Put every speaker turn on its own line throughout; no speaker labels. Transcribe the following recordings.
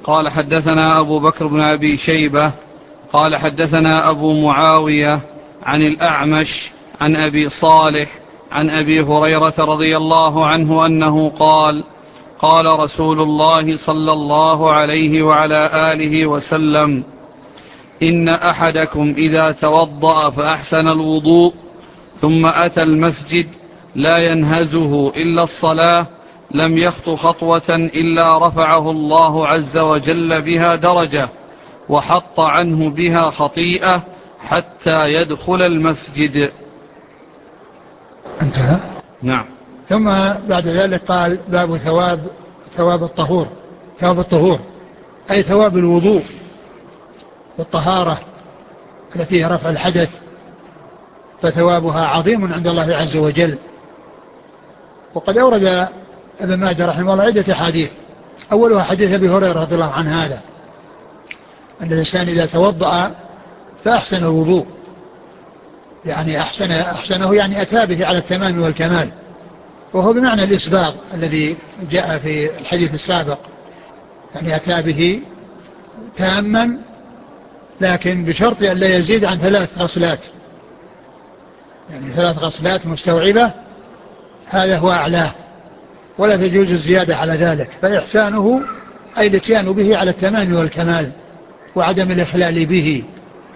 قال حدثنا أبو بكر بن أبي شيبة قال حدثنا أبو معاوية عن الأعمش عن أبي صالح عن أبي هريرة رضي الله عنه أنه قال قال رسول الله صلى الله عليه وعلى آله وسلم: إن أحدكم إذا توضأ فأحسن الوضوء ثم أتى المسجد لا ينهزه إلا الصلاة لم يخط خطوة إلا رفعه الله عز وجل بها درجة وحط عنه بها خطيئة حتى يدخل المسجد.
انتهى.
نعم.
ثم بعد ذلك قال: باب ثواب الطهور أي ثواب الوضوء والطهارة التي هي رفع الحدث، فثوابها عظيم عند الله عز وجل. وقد أورد ابن ماجه رحمه الله عدة حديث، أولها حديث أبي هريرة رضي الله عنه هذا، أن الإنسان إذا توضأ فأحسن الوضوء، يعني أحسنه يعني أتى به على التمام والكمال، وهو بمعنى الإسباغ الذي جاء في الحديث السابق، يعني أتى به تاما لكن بشرط أن لا يزيد عن 3 غسلات، يعني 3 غسلات مستوعبة، هذا هو أعلاه، ولا تجوز الزيادة على ذلك. فإحسانه أي الاتيان به على التمام والكمال وعدم الإخلال به.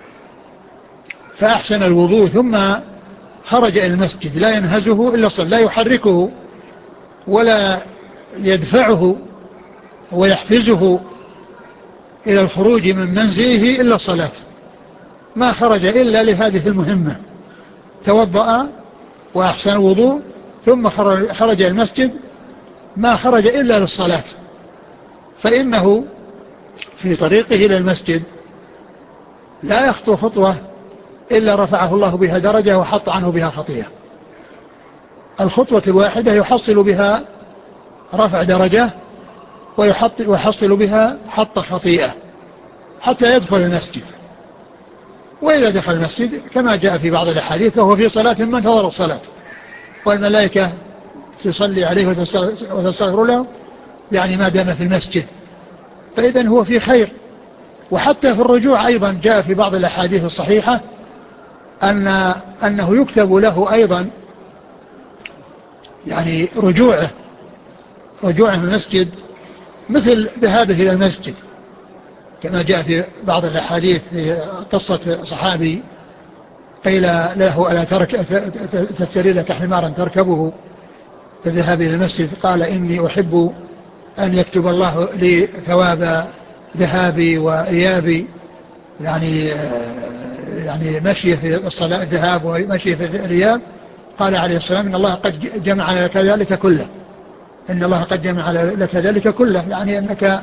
فأحسن الوضوء ثم خرج إلى المسجد لا ينهزه إلا الصلاة، لا يحركه ولا يدفعه ويحفزه إلى الخروج من منزله إلا الصلاة، ما خرج إلا لهذه المهمة، توضأ وأحسن الوضوء ثم خرج المسجد، ما خرج إلا للصلاة، فإنه في طريقه إلى المسجد لا يخطو خطوة إلا رفعه الله بها درجة وحط عنه بها خطيئة. الخطوة الواحدة يحصل بها رفع درجة ويحصل بها حط خطيئة حتى يدخل المسجد. وإذا دخل المسجد كما جاء في بعض الأحاديث فهو في صلاة من انتظر الصلاة، والملائكة تصلي عليه وتستغفر له، يعني ما دام في المسجد، فإذن هو في خير. وحتى في الرجوع أيضا جاء في بعض الأحاديث الصحيحة أنه يكتب له أيضا يعني رجوعه من المسجد مثل ذهابه إلى المسجد، كما جاء في بعض الأحاديث في قصة صحابي قيل له: ألا تفتري لك حمارا تركبه في الذهاب إلى المسجد؟ قال: إني أحب أن يكتب الله لي ثواب ذهابي وإيابي، يعني مشي في الصلاة الذهاب ومشي في الإياب. قال عليه السلام: إن الله قد جمع لك ذلك كله، إن الله قد جمع لك ذلك كله، يعني أنك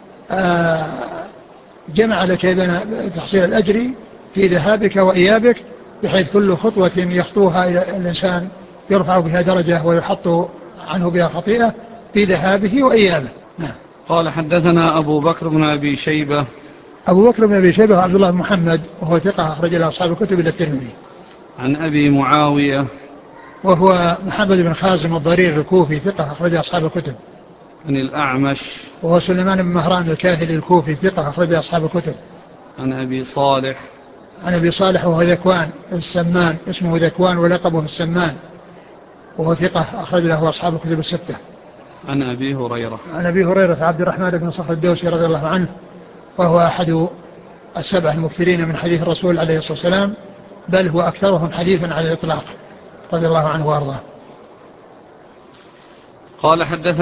جمع لك بين تحصيل الأجر في ذهابك وإيابك، بحيث كل خطوة يخطوها الإنسان يرفع بها درجة ويحط عنه بها خطيئة في ذهابه وإيابه. نعم.
قال حدثنا أبو بكر بن أبي شيبة.
أبو بكر بن أبي شيبة عبد الله بن محمد، وهو ثقة أخرج له أصحاب الكتب إلا الترمذي.
عن أبي معاوية
وهو محمد بن خازم الضرير الكوفي، ثقة أخرج أصحاب الكتب.
عن الأعمش
وهو سليمان بن مهران الكاهلي الكوفي، ثقة أخرج أصحاب الكتب.
عن أبي صالح.
عن أبي صالح وهو ذكوان السمان، اسمه ذكوان ولقبه السمان، وهو ثقة أخرج له أصحاب الكتب الستة.
عن أبي هريرة.
عن أبي هريرة عبد الرحمن بن صخر الدوسي رضي الله عنه، وهو أحد 7 المكثرين من حديث الرسول عليه الصلاة والسلام، بل هو أكثرهم حديثا على الإطلاق، رضي الله عنه وأرضاه.
قال حدثنا